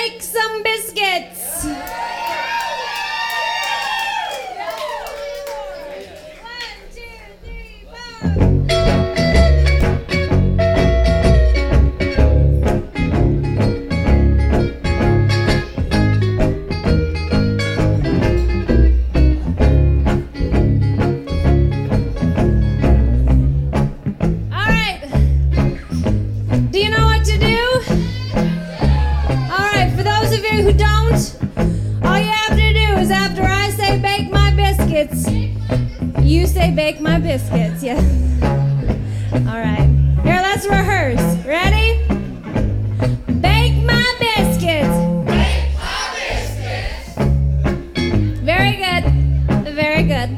bake some biscuits. Who don't, all you have to do is after I say bake my biscuits, you say bake my biscuits, yeah. All right, here, let's rehearse. Ready? Bake my biscuits. Bake my biscuits. Very good, very good.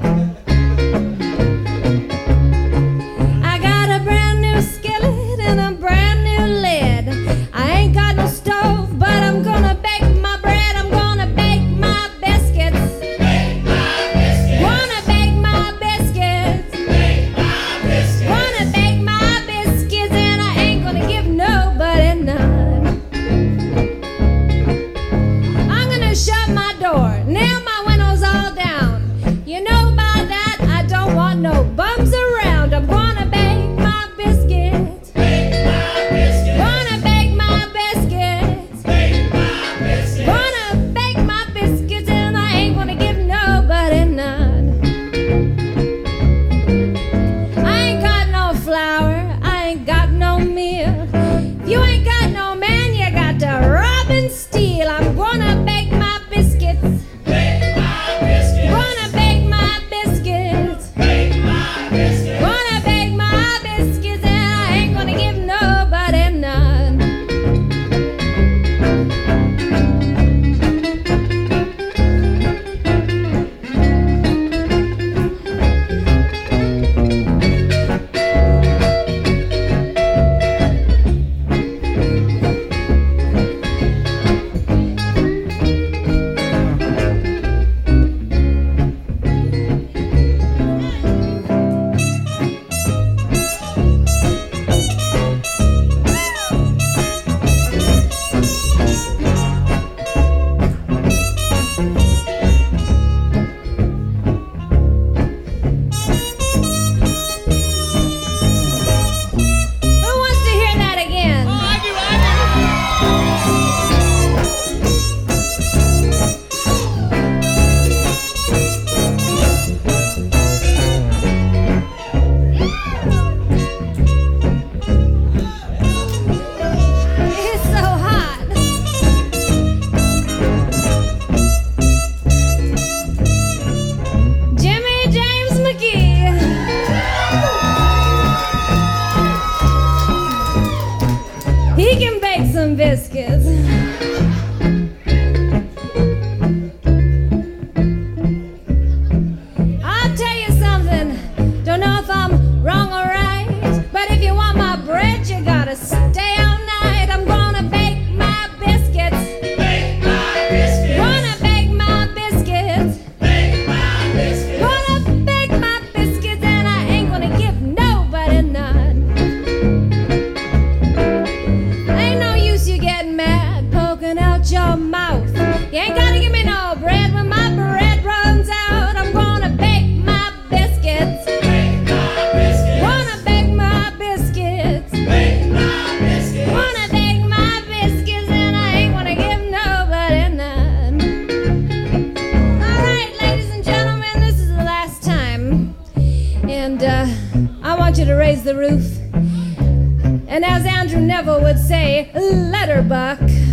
I got a brand new skillet and a brand new lid. I ain't got no stove, but I'm gonna bake my bread. I'm gonna bake my biscuits. Bake my biscuits. Wanna bake my biscuits. Bake my biscuits. Wanna bake my biscuits, and I ain't gonna give nobody none. I'm gonna shut my door, nail my windows all down. You know by that I don't want no bums around. I'm gonna bake my biscuits. Bake my biscuits. Wanna bake my biscuits. Bake my biscuits. Wanna bake my biscuits, and I ain't gonna give nobody none. I ain't got no flour, I ain't got no meal. If you ain't got no man, you got to rob and steal. I'm gonna bake my biscuits. Bake my biscuits. Wanna bake my biscuits. Bake my biscuits. Wanna bake my biscuits, and I ain't gonna give nobody none. Who wants to hear that again? It's so hot. Jimmy James McGee. He can bake some biscuits. I'll tell you something. Don't know if I'm wrong or right, but if you want my bread, you gotta stay all night. I'm gonna bake my biscuits. Bake my biscuits. Wanna bake my biscuits. Bake my biscuits. Wanna bake my biscuits, and I ain't gonna give nobody none. Ain't no use you getting mad, poking out your mouth. You ain't gotta give me no bread when my bread runs out. I'm gonna bake my biscuits. Bake my biscuits. Wanna bake my biscuits. Bake my biscuits. Wanna bake my biscuits, and I ain't gonna give nobody none. All right, ladies and gentlemen, this is the last time. And I want you to raise the roof. And as Andrew Neville would say, letterbuck.